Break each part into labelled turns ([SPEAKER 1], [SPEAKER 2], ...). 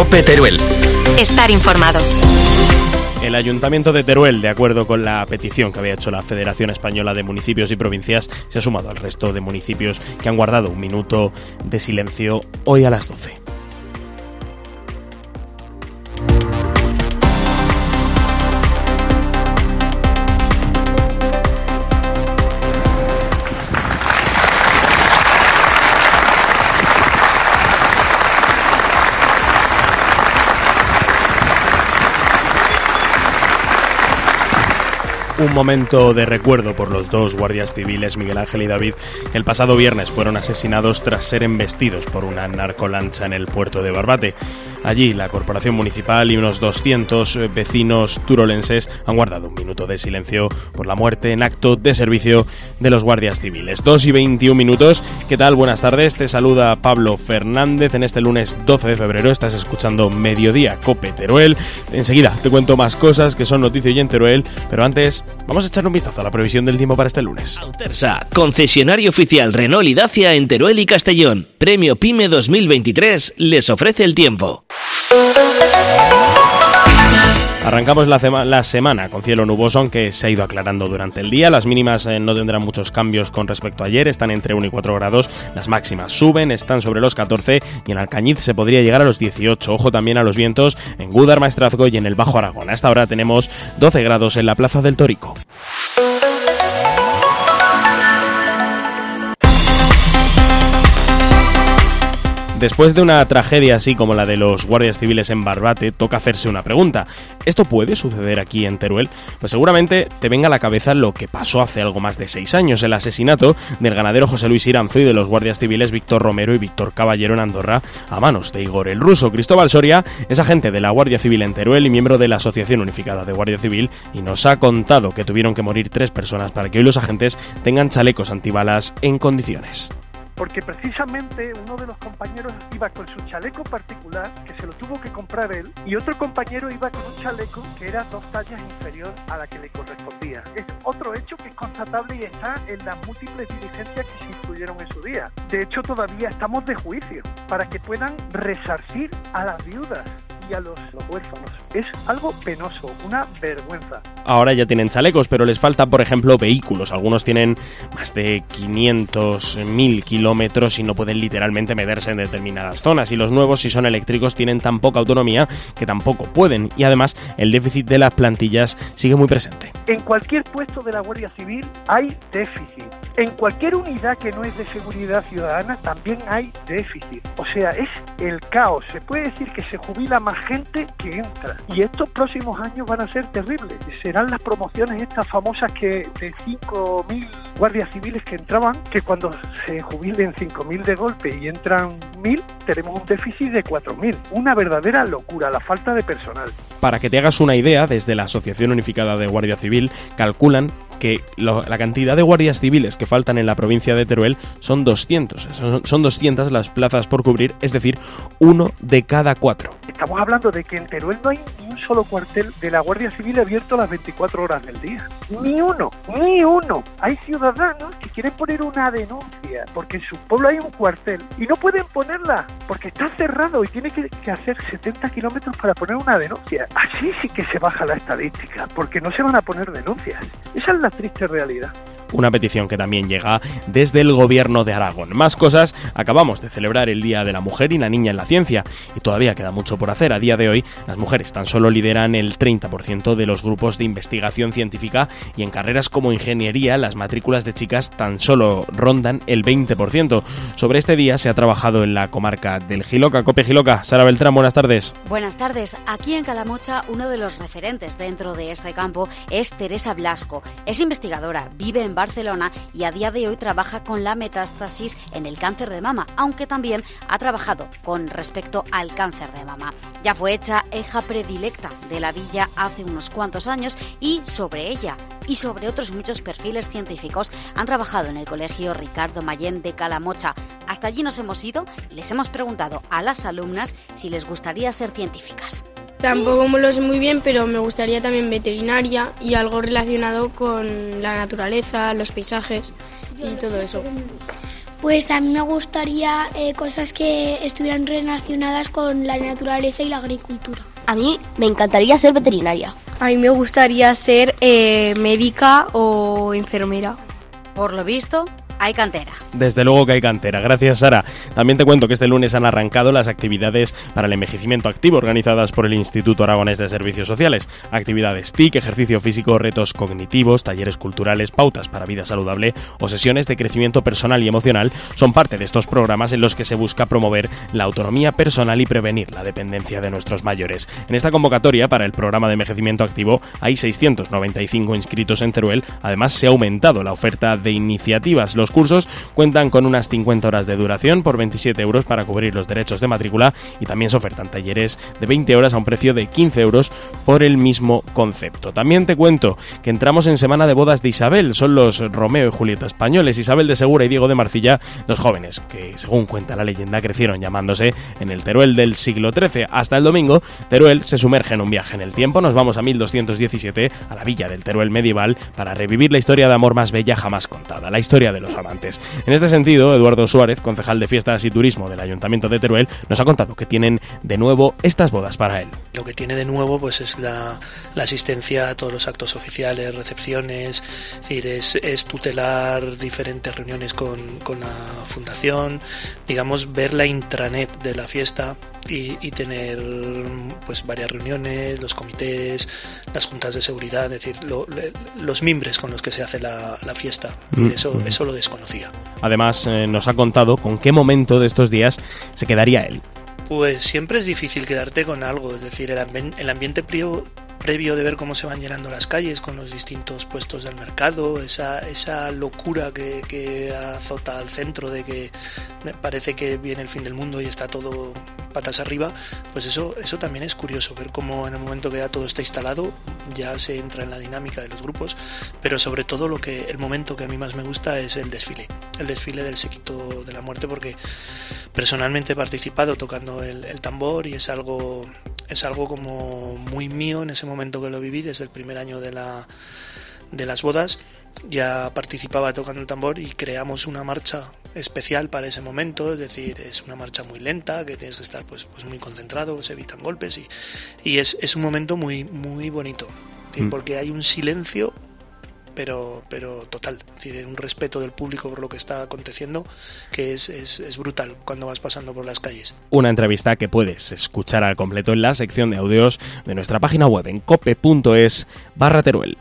[SPEAKER 1] COPE Teruel.
[SPEAKER 2] Estar informado.
[SPEAKER 3] El Ayuntamiento de Teruel, de acuerdo con la petición que había hecho la Federación Española de Municipios y Provincias, se ha sumado al resto de municipios que han guardado un minuto de silencio hoy a las 12. Un momento de recuerdo por los dos guardias civiles, Miguel Ángel y David, que el pasado viernes fueron asesinados tras ser embestidos por una narcolancha en el puerto de Barbate. Allí, la Corporación Municipal y unos 200 vecinos turolenses han guardado un minuto de silencio por la muerte en acto de servicio de los guardias civiles. 2:21. ¿Qué tal? Buenas tardes. Te saluda Pablo Fernández en este lunes 12 de febrero. Estás escuchando Mediodía COPE Teruel. Enseguida te cuento más cosas que son noticia hoy en Teruel, pero antes vamos a echar un vistazo a la previsión del tiempo para este lunes.
[SPEAKER 4] Autersa, concesionario oficial Renault y Dacia en Teruel y Castellón. Premio PYME 2023 les ofrece el tiempo.
[SPEAKER 3] Arrancamos la semana con cielo nuboso, aunque se ha ido aclarando durante el día. Las mínimas no tendrán muchos cambios con respecto a ayer, están entre 1 y 4 grados. Las máximas suben, están sobre los 14 y en Alcañiz se podría llegar a los 18. Ojo también a los vientos en Gúdar, Maestrazgo y en el Bajo Aragón. Hasta ahora tenemos 12 grados en la Plaza del Torico. Después de una tragedia así como la de los guardias civiles en Barbate, toca hacerse una pregunta. ¿Esto puede suceder aquí en Teruel? Pues seguramente te venga a la cabeza lo que pasó hace algo más de 6 años, el asesinato del ganadero José Luis Iranzo y de los guardias civiles Víctor Romero y Víctor Caballero en Andorra a manos de Igor el Ruso. Cristóbal Soria es agente de la Guardia Civil en Teruel y miembro de la Asociación Unificada de Guardia Civil y nos ha contado que tuvieron que morir 3 personas para que hoy los agentes tengan chalecos antibalas en condiciones.
[SPEAKER 5] Porque precisamente uno de los compañeros iba con su chaleco particular, que se lo tuvo que comprar él, y otro compañero iba con un chaleco que era 2 tallas inferior a la que le correspondía. Es otro hecho que es constatable y está en las múltiples diligencias que se incluyeron en su día. De hecho, todavía estamos de juicio para que puedan resarcir a las viudas y a los huérfanos. Es algo penoso, una vergüenza.
[SPEAKER 3] Ahora ya tienen chalecos, pero les falta, por ejemplo, vehículos. Algunos tienen más de 500.000 kilómetros y no pueden literalmente meterse en determinadas zonas. Y los nuevos, si son eléctricos, tienen tan poca autonomía que tampoco pueden. Y además, el déficit de las plantillas sigue muy presente.
[SPEAKER 5] En cualquier puesto de la Guardia Civil hay déficit. En cualquier unidad que no es de seguridad ciudadana también hay déficit. O sea, es el caos. Se puede decir que se jubila más gente que entra. Y estos próximos años van a ser terribles. Serán las promociones estas famosas que de 5.000 guardias civiles que entraban, que cuando se jubilen 5.000 de golpe y entran 1.000, tenemos un déficit de 4.000. Una verdadera locura, la falta de personal.
[SPEAKER 3] Para que te hagas una idea, desde la Asociación Unificada de Guardia Civil calculan que la cantidad de guardias civiles que faltan en la provincia de Teruel son 200. Son 200 las plazas por cubrir, es decir, 1 de cada 4.
[SPEAKER 5] Estamos hablando de que en Teruel no hay ni un solo cuartel de la Guardia Civil abierto las 24 horas del día. Ni uno. Hay ciudadanos que quieren poner una denuncia porque en su pueblo hay un cuartel y no pueden ponerla porque está cerrado y tiene que hacer 70 kilómetros para poner una denuncia. Así sí que se baja la estadística, porque no se van a poner denuncias. Esa es la triste realidad.
[SPEAKER 3] Una petición que también llega desde el Gobierno de Aragón. Más cosas, acabamos de celebrar el Día de la Mujer y la Niña en la Ciencia y todavía queda mucho por hacer. A día de hoy, las mujeres tan solo lideran el 30% de los grupos de investigación científica y en carreras como ingeniería las matrículas de chicas tan solo rondan el 20%. Sobre este día se ha trabajado en la comarca del Jiloca. COPE Jiloca, Sara Beltrán, buenas tardes.
[SPEAKER 6] Buenas tardes. Aquí en Calamocha, uno de los referentes dentro de este campo es Teresa Blasco. Es investigadora, vive en Barcelona y a día de hoy trabaja con la metástasis en el cáncer de mama, aunque también ha trabajado con respecto al cáncer de mama. Ya fue hecha hija predilecta de la villa hace unos cuantos años y sobre ella y sobre otros muchos perfiles científicos han trabajado en el Colegio Ricardo Mayén de Calamocha. Hasta allí nos hemos ido y les hemos preguntado a las alumnas si les gustaría ser científicas.
[SPEAKER 7] Tampoco me lo sé muy bien, pero me gustaría también veterinaria y algo relacionado con la naturaleza, los paisajes y todo eso.
[SPEAKER 1] Pues a mí me gustaría cosas que estuvieran relacionadas con la naturaleza y la agricultura.
[SPEAKER 2] A mí me encantaría ser veterinaria.
[SPEAKER 7] A mí me gustaría ser médica o enfermera.
[SPEAKER 6] Por lo visto, hay cantera.
[SPEAKER 3] Desde luego que hay cantera. Gracias, Sara. También te cuento que este lunes han arrancado las actividades para el envejecimiento activo organizadas por el Instituto Aragonés de Servicios Sociales. Actividades TIC, ejercicio físico, retos cognitivos, talleres culturales, pautas para vida saludable o sesiones de crecimiento personal y emocional son parte de estos programas en los que se busca promover la autonomía personal y prevenir la dependencia de nuestros mayores. En esta convocatoria para el programa de envejecimiento activo hay 695 inscritos en Teruel. Además, se ha aumentado la oferta de iniciativas. Los cursos cuentan con unas 50 horas de duración por 27 euros para cubrir los derechos de matrícula y también se ofertan talleres de 20 horas a un precio de 15 euros por el mismo concepto. También te cuento que entramos en semana de bodas de Isabel. Son los Romeo y Julieta españoles, Isabel de Segura y Diego de Marcilla, dos jóvenes que, según cuenta la leyenda, crecieron llamándose en el Teruel del siglo XIII. Hasta el domingo, Teruel se sumerge en un viaje en el tiempo. Nos vamos a 1217, a la villa del Teruel medieval, para revivir la historia de amor más bella jamás contada, la historia de los amantes. En este sentido, Eduardo Suárez, concejal de Fiestas y Turismo del Ayuntamiento de Teruel, nos ha contado que tienen de nuevo estas bodas para él.
[SPEAKER 8] Lo que tiene de nuevo pues es la asistencia a todos los actos oficiales, recepciones, es decir, es tutelar diferentes reuniones con la fundación, digamos, ver la intranet de la fiesta y tener pues varias reuniones, los comités, las juntas de seguridad, es decir, los mimbres con los que se hace la fiesta. Y eso lo desconocía.
[SPEAKER 3] Además, nos ha contado con qué momento de estos días se quedaría él.
[SPEAKER 8] Pues siempre es difícil quedarte con algo, es decir, el ambiente previo de ver cómo se van llenando las calles con los distintos puestos del mercado, esa locura que azota al centro de que parece que viene el fin del mundo y está todo patas arriba, pues eso también es curioso, ver cómo en el momento que ya todo está instalado ya se entra en la dinámica de los grupos, pero sobre todo el momento que a mí más me gusta es el desfile del séquito de la muerte, porque personalmente he participado tocando el tambor y es algo como muy mío en ese momento que lo viví. Desde el primer año de las bodas ya participaba tocando el tambor y creamos una marcha especial para ese momento, es decir, es una marcha muy lenta que tienes que estar pues muy concentrado, se evitan golpes y es un momento muy, muy bonito, porque hay un silencio pero total, es decir, un respeto del público por lo que está aconteciendo que es brutal cuando vas pasando por las calles.
[SPEAKER 3] Una entrevista que puedes escuchar al completo en la sección de audios de nuestra página web en cope.es/Teruel.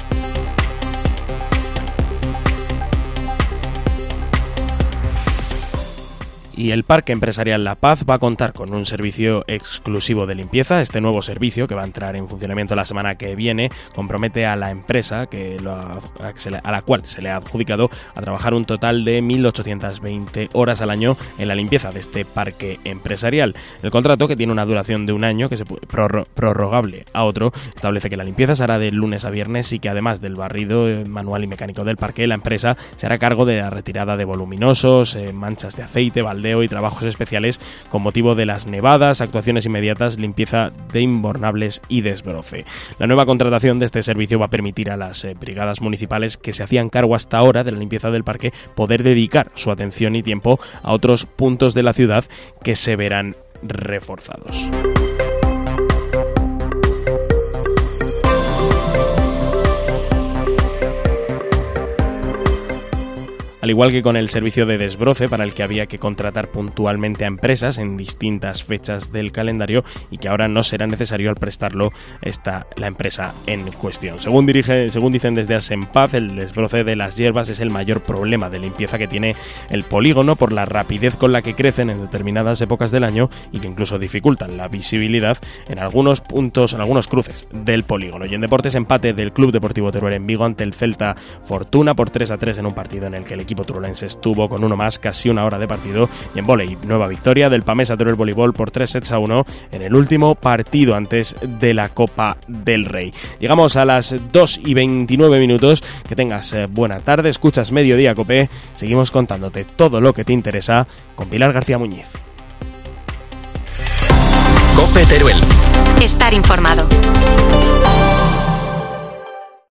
[SPEAKER 3] Y el Parque Empresarial La Paz va a contar con un servicio exclusivo de limpieza. Este nuevo servicio, que va a entrar en funcionamiento la semana que viene, compromete a la empresa a la cual se le ha adjudicado a trabajar un total de 1.820 horas al año en la limpieza de este parque empresarial. El contrato, que tiene una duración de un año, que se puede prorrogable a otro, establece que la limpieza se hará de lunes a viernes y que además del barrido manual y mecánico del parque, la empresa se hará cargo de la retirada de voluminosos, manchas de aceite, baldeo y trabajos especiales con motivo de las nevadas, actuaciones inmediatas, limpieza de inbornables y desbroce. La nueva contratación de este servicio va a permitir a las brigadas municipales que se hacían cargo hasta ahora de la limpieza del parque poder dedicar su atención y tiempo a otros puntos de la ciudad que se verán reforzados. Al igual que con el servicio de desbroce, para el que había que contratar puntualmente a empresas en distintas fechas del calendario y que ahora no será necesario al prestarlo la empresa en cuestión. Según dicen desde Asempaz, el desbroce de las hierbas es el mayor problema de limpieza que tiene el polígono por la rapidez con la que crecen en determinadas épocas del año y que incluso dificultan la visibilidad en algunos puntos, en algunos cruces del polígono. Y en deportes, empate del Club Deportivo Teruel en Vigo ante el Celta Fortuna por 3-3 en un partido en el que el equipo turulense estuvo con uno más casi una hora de partido. Y en vóley, nueva victoria del Pamesa Teruel Voleibol por 3-1 en el último partido antes de la Copa del Rey. Llegamos a las 2:29. Que tengas buena tarde, escuchas Mediodía Cope. Seguimos contándote todo lo que te interesa con Pilar García Muñiz.
[SPEAKER 9] Cope Teruel. Estar informado.